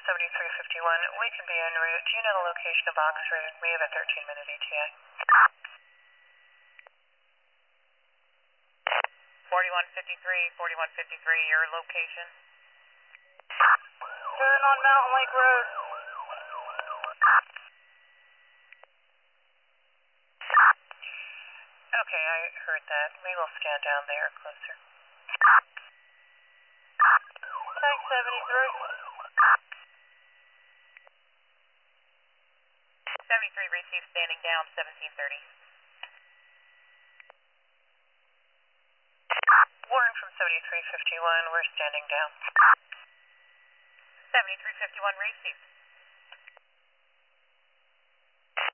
7351, we can be en route. Do you know the location of Oxford? We have a 13-minute ETA. 4153, your location? Turn on Mountain Lake Road. Okay, I heard that. We will scan down there closer. Thanks, 73. 73 received, standing down, 1730. Warren from 7351, we're standing down. 7351 received.